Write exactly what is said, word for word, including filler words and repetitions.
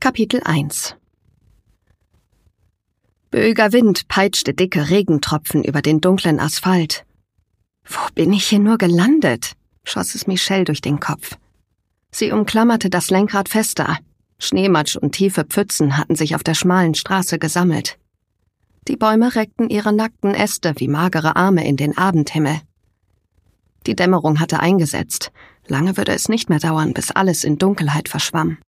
Kapitel eins. Böiger Wind peitschte dicke Regentropfen über den dunklen Asphalt. »Wo bin ich hier nur gelandet?« schoss es Michelle durch den Kopf. Sie umklammerte das Lenkrad fester. Schneematsch und tiefe Pfützen hatten sich auf der schmalen Straße gesammelt. Die Bäume reckten ihre nackten Äste wie magere Arme in den Abendhimmel. Die Dämmerung hatte eingesetzt. Lange würde es nicht mehr dauern, bis alles in Dunkelheit verschwamm.